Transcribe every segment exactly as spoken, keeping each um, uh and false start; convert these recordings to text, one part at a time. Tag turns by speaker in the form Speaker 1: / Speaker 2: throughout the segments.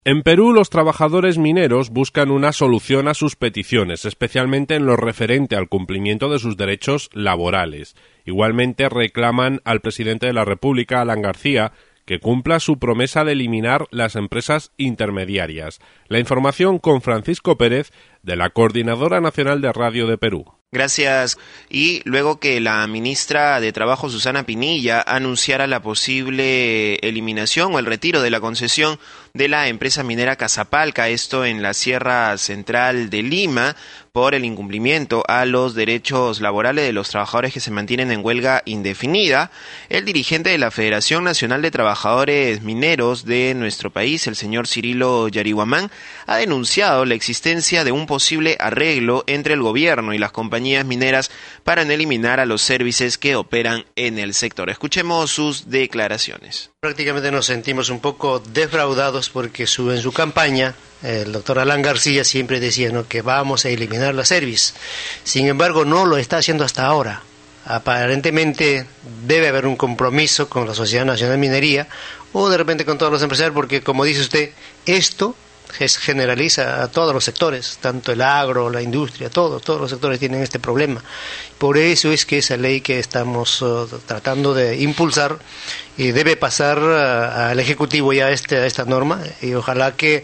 Speaker 1: En Perú, los trabajadores mineros buscan una solución a sus peticiones, especialmente en lo referente al cumplimiento de sus derechos laborales. Igualmente reclaman al presidente de la República, Alan García, que cumpla su promesa de eliminar las empresas intermediarias. La información con Francisco Pérez, de la Coordinadora Nacional de Radio de Perú.
Speaker 2: Gracias. Y luego que la ministra de Trabajo, Susana Pinilla, anunciara la posible eliminación o el retiro de la concesión de la empresa minera Cazapalca, esto en la Sierra Central de Lima, por el incumplimiento a los derechos laborales de los trabajadores que se mantienen en huelga indefinida, el dirigente de la Federación Nacional de Trabajadores Mineros de nuestro país, el señor Cirilo Yariguamán, ha denunciado la existencia de un posible arreglo entre el gobierno y las compañías mineras para eliminar a los servicios que operan en el sector. Escuchemos sus declaraciones.
Speaker 3: Prácticamente nos sentimos un poco defraudados porque su, en su campaña el doctor Alan García siempre decía, ¿no?, que vamos a eliminar la Servis. Sin embargo, no lo está haciendo hasta ahora. Aparentemente debe haber un compromiso con la Sociedad Nacional de Minería o de repente con todos los empresarios, porque como dice usted, esto generaliza a todos los sectores, tanto el agro, la industria, todos, todos los sectores tienen este problema. Por eso es que esa ley que estamos uh, tratando de impulsar eh, debe pasar uh, al Ejecutivo ya este, esta norma, y ojalá que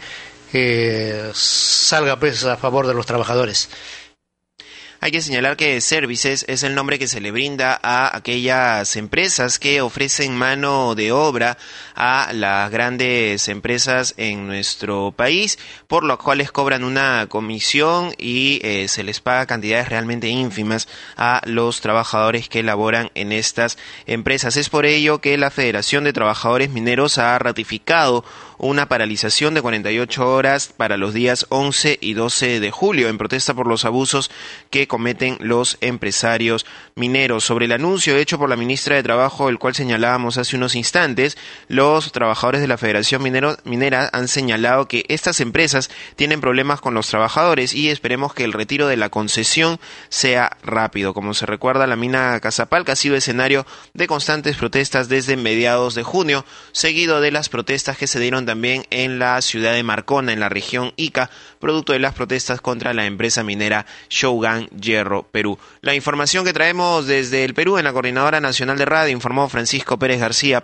Speaker 3: eh, salga pues a favor de los trabajadores.
Speaker 2: Hay que señalar que Services es el nombre que se le brinda a aquellas empresas que ofrecen mano de obra a las grandes empresas en nuestro país, por lo cuales cobran una comisión y eh, se les paga cantidades realmente ínfimas a los trabajadores que laboran en estas empresas. Es por ello que la Federación de Trabajadores Mineros ha ratificado una paralización de cuarenta y ocho horas para los días once y doce de julio en protesta por los abusos que cometen los empresarios mineros. Sobre el anuncio hecho por la ministra de Trabajo, el cual señalábamos hace unos instantes, los trabajadores de la Federación Minero, Minera han señalado que estas empresas tienen problemas con los trabajadores y esperemos que el retiro de la concesión sea rápido. Como se recuerda, la mina Cazapalca ha sido escenario de constantes protestas desde mediados de junio, seguido de las protestas que se dieron también en la ciudad de Marcona, en la región Ica, producto de las protestas contra la empresa minera Shougang Hierro Perú. La información que traemos desde el Perú en la Coordinadora Nacional de Radio, informó Francisco Pérez García.